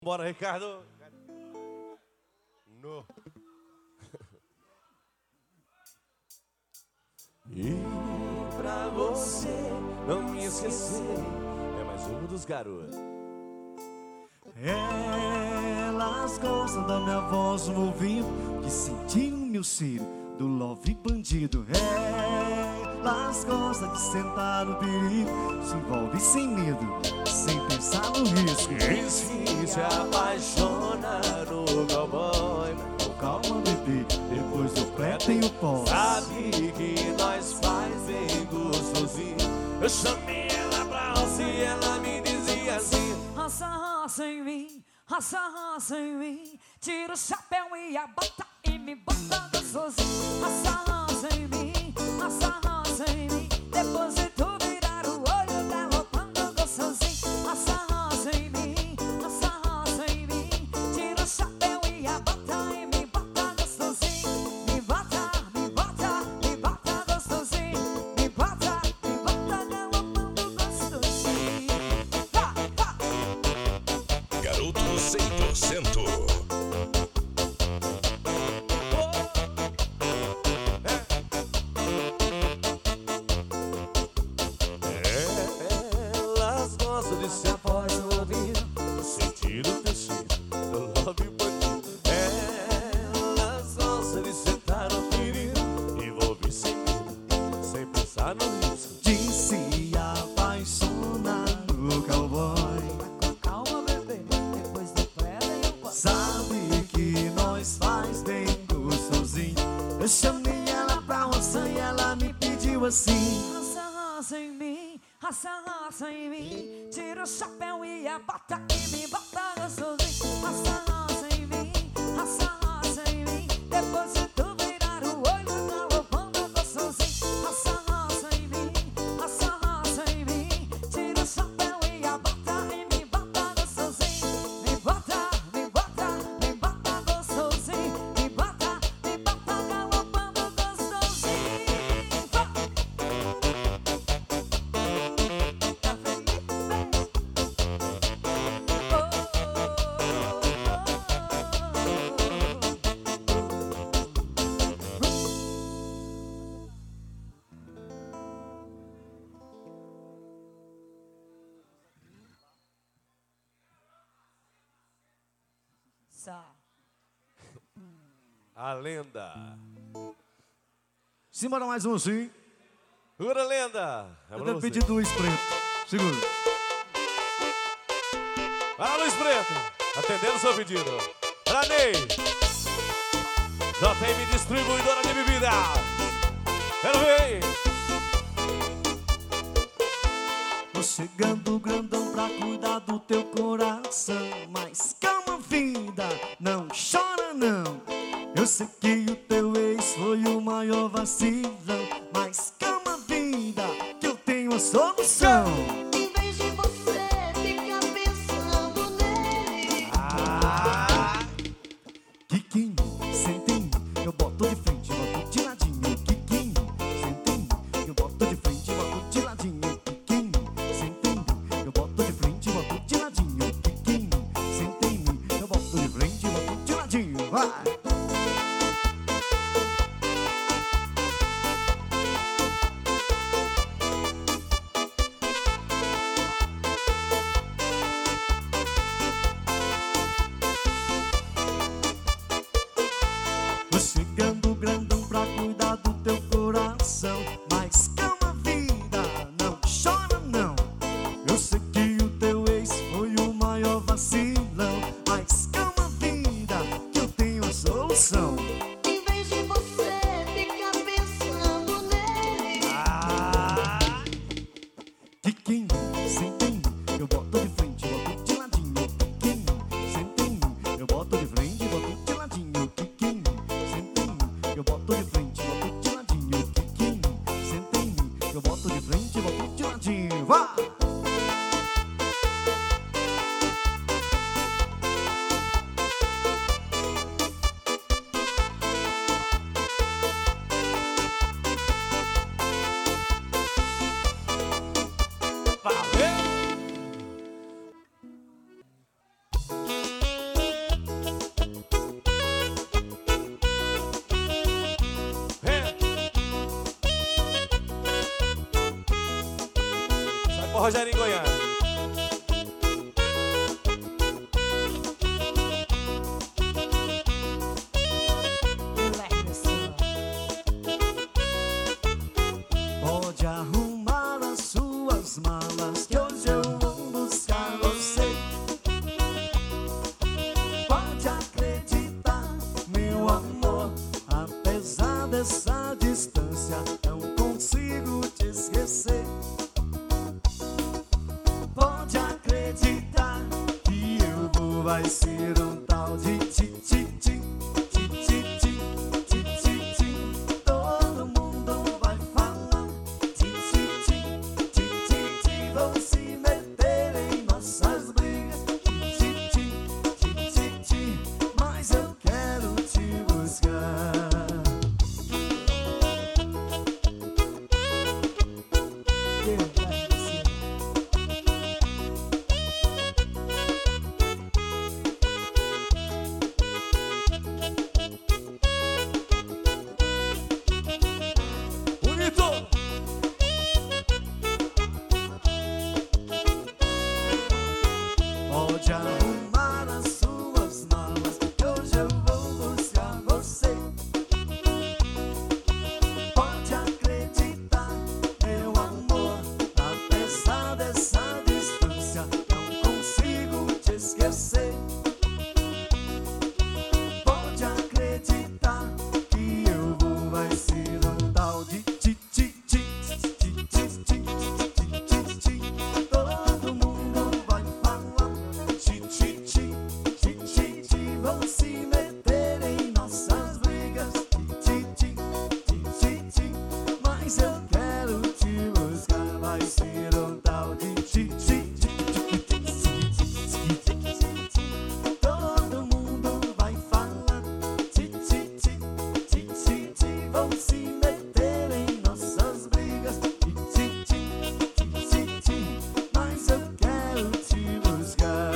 Bora, Ricardo. No. E pra você não me esquecer, é mais um dos garotos. Elas gostam da minha voz no ouvido, de sentir no meu cílio do love bandido. Elas gostam de sentar no perigo, se envolve sem medo, sem pensar no risco. E se apaixona no cowboy, calma, bebê, depois do pré tem o pós. sabe que nós faz bem gostosinho. Eu chamei ela pra roça e ela me dizia assim: roça, roça em mim, roça, roça em mim. Tira o chapéu e a bota e me bota gostosinho. Roça, roça em mim, roça, roça em mim. Depois de tu virar o olho galopando gostosinho. Roça, roça em mim, roça, roça em mim. Tira o chapéu e a bota e me bota gostosinho. Me bota, me bota, me bota gostosinho. Me bota galopando gostosinho. Ha, ha. Garoto 100%. Elas gostam de ser voz no ouvido, sentir o tecido do love bandido. Elas gostam de sentar no perigo, envolver sem medo, sem pensar no risco. De se apaixonar no cowboy, Calma, bebê, depois do pré vem o pós. sabe que nós faz bem gostosinho. Eu chamei ela pra roça e ela me pediu assim: Roça, roça em mim, roça, roça em mim. Tira o chapéu e a bota e me bota gostosinho. Roça, roça em mim, roça, roça em mim. Depois de tu virar o olho galopando gostosinho. Roça, roça em mim, roça, roça em mim. Tira o chapéu e a bota e me bota gostosinho. Me bota, me bota, me bota gostosinho. Me bota galopando gostosinho. A lenda. simbora mais um sim. Segura, lenda. É Eu pra devo você. pedir do Luiz Preto. Segura. Ah, Luiz Preto, atendendo o seu pedido. Pra Ney, JM Distribuidora de Bebida. Quero ver. Tô chegando grandão pra cuidar do teu coração. Mas calma, vida, não chora não. Eu sei que o teu ex foi o maior vacilão. Mas calma, vida, que eu tenho a solução. Em vez de você ficar pensando nele, Quica em mim, senta em mim, eu boto de frente, boto de ladinho. Quica em mim, senta em mim, eu boto de frente, boto de ladinho. Quica em mim, senta em mim, eu boto de frente, boto de ladinho. Quica em mim, senta em mim, eu boto de frente, boto de ladinho. Vai! Tô chegando grandão pra cuidar do teu coração. Mas calma, vida, não chora não. Eu sei que o teu ex foi o maior vacilão. Mas calma, vida, que eu tenho a solução. Rogério em Goiás. Pode arrumar as suas malas que hoje eu vou buscar você. Pode acreditar, meu amor, apesar dessa distância, não consigo te esquecer. Pode acreditar que eu vou, vai ser um tal de ti-ti-ti, ti-ti-ti, ti-ti-ti. Todo mundo vai falar ti-ti-ti, ti-ti-ti. Vão se meter em nossas brigas, ti-ti-ti, ti-ti-ti. Mas eu quero te buscar. Bonito! Pode arrumar as suas malas que hoje eu vou buscar você. Pode acreditar, meu amor, apesar dessa distância, não consigo te esquecer. Pode acreditar que eu vou, vai ser um tal de ti-ti-ti, ti-ti-ti, ti-ti-ti. Todo mundo vai falar ti-ti-ti, ti-ti-ti. Vão se meter em nossas brigas, ti-ti-ti, ti-ti-ti. Mas eu quero te buscar, vai ser um tal de ti-ti-ti, ti-ti-ti. Todo mundo vai falar ti-ti-ti, ti-ti-ti. Vão se meter em nossas brigas, ti-ti-ti, ti-ti-ti. Mas eu quero te buscar.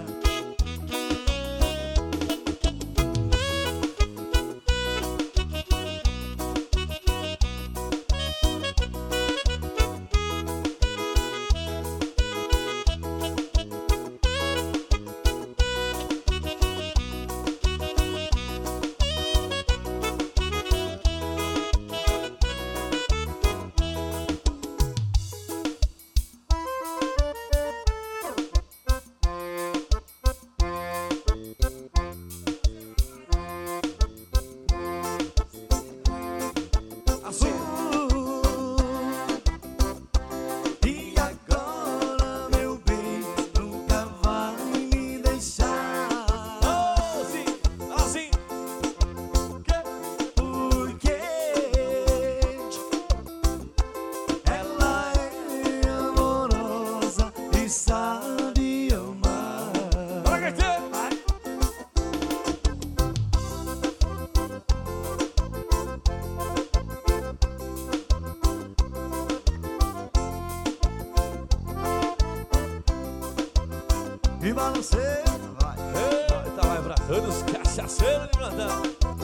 Assim. E agora, meu bem, nunca vai me deixar. Assim, assim. Porque ela é amorosa e sabe amar. Bora, Gaiteiro! E balanceiro, vai. Eita, vai bratando os cachaceiros de Brandão.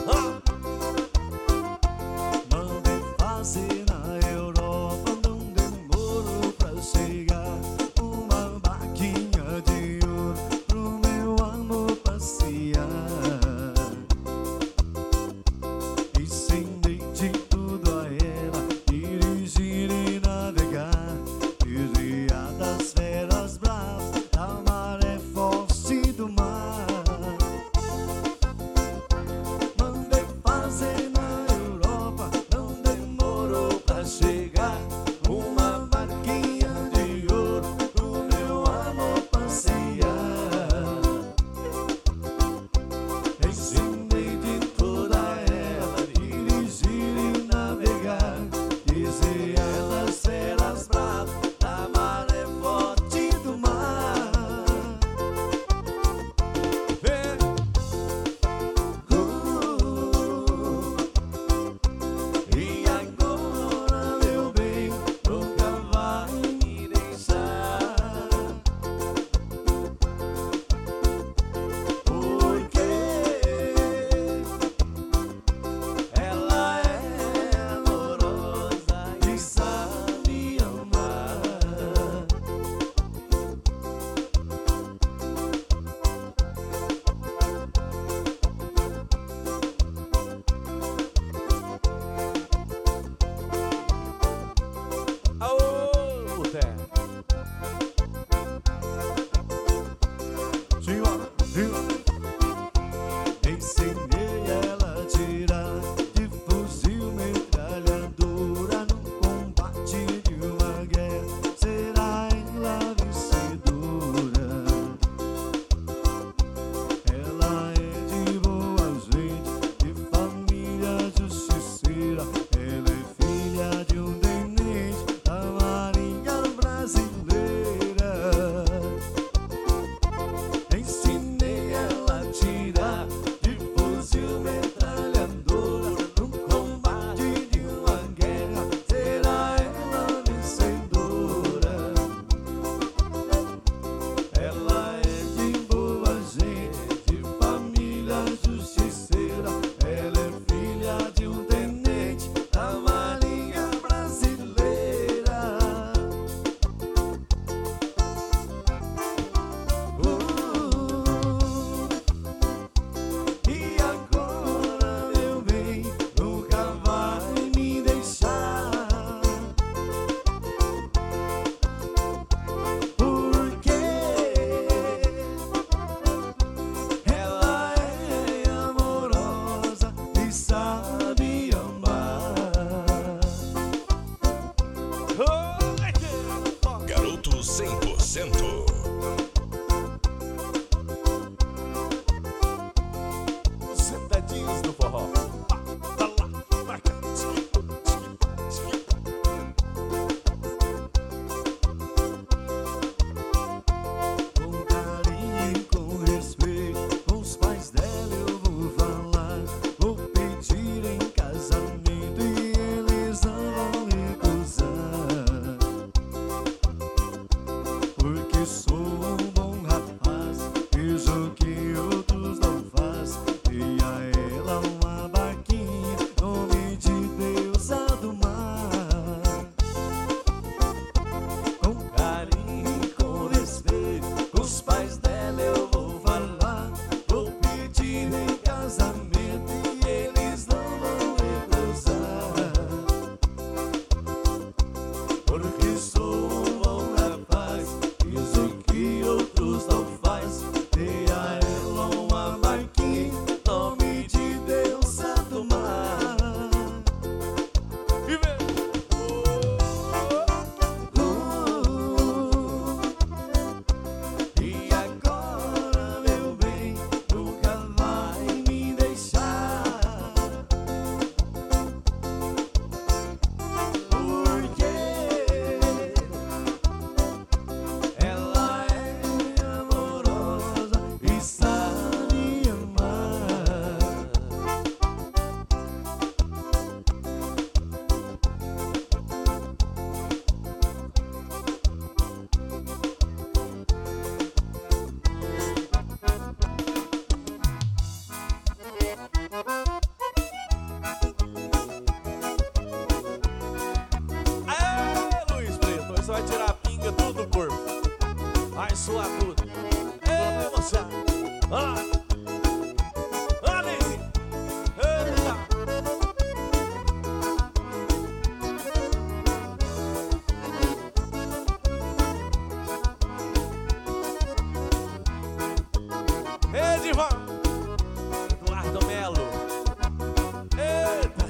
Mandei fazer na Europa, não demorou pra chegar. Uma barquinha de ouro pro meu amor passear. Ensinei de tudo a ela, dirigir e navegar. Desviar das feras bravas, da maré forte do mar. que outros não faz. Dei a ela uma barquinha, nome de deusa do mar. Com carinho e com respeito, com os pais dela eu vou falar. Vou pedir em casamento e eles não vão recusar. Porque sou um bom rapaz, dizem que outros não faz. Dei a ela uma barquinha, nome de deusa do mar. E vem. E agora, meu bem, nunca vai me deixar. Porque ela é amorosa e sabe amar. Aê, Luiz Preto, você vai tirar a pinga tudo do corpo. Vai suar tudo. Ê, moça. Olha lá. Olha, Lizinho. Eita. Edivan. Eduardo Melo. Eita.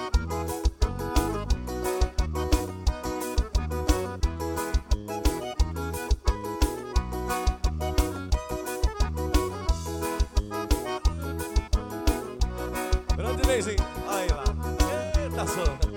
Grande Lizinho. Aí lá. Eita, só.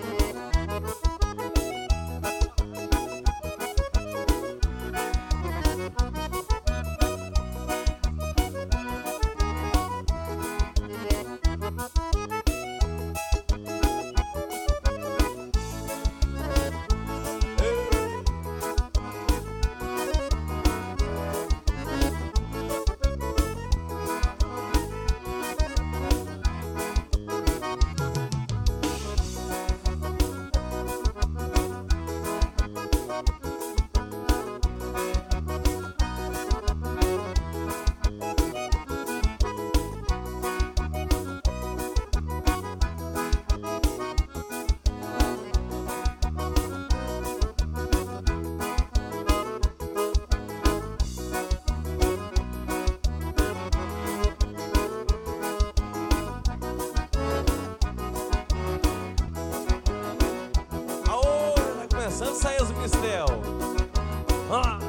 Aô, tá começando a sair os mistel. Olha lá.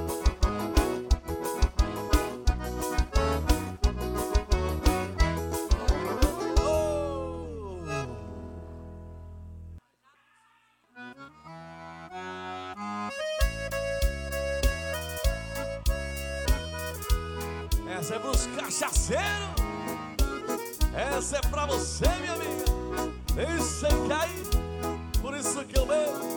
Essa é pros cachaceiros. Essa é pra você, minha amiga. Deixa cair, por isso que eu bebo.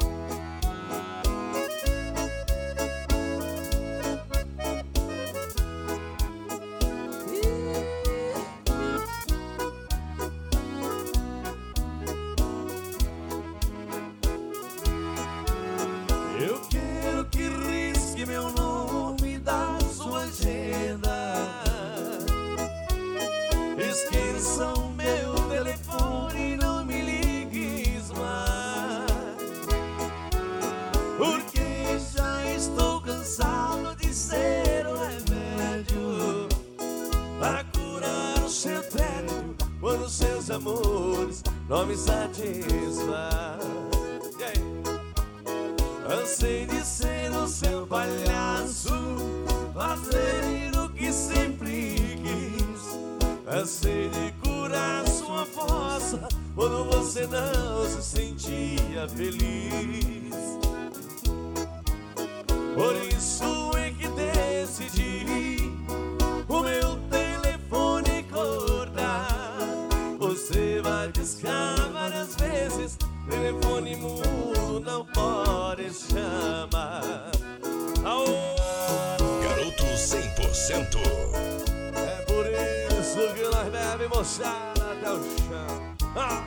Eu quero que risque meu nome da sua agenda. Esqueça o meu telefone e não me ligues mais. Porque já estou cansado de ser um remédio para curar o seu tédio quando seus amores não me satisfazem. E aí? Cansei de ser o seu palhaço, fazer o que sempre quis. Cansei de curar sua força quando você não se sentia feliz. Por isso é que decidi o meu telefone cortar. Você vai discar várias vezes, telefone mudo não pode chamar. Aô! Garoto 100%. É por isso que nós bebe moçada até o chão.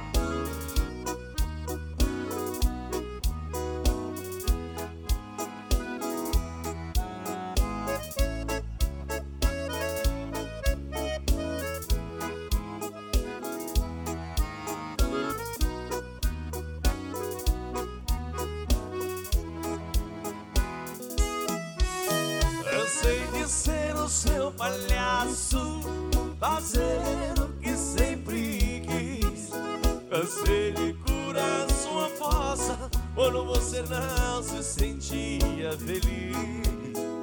Cansei de ser o seu palhaço, fazer o que sempre quis. Cansei de curar sua fossa quando você não se sentia feliz.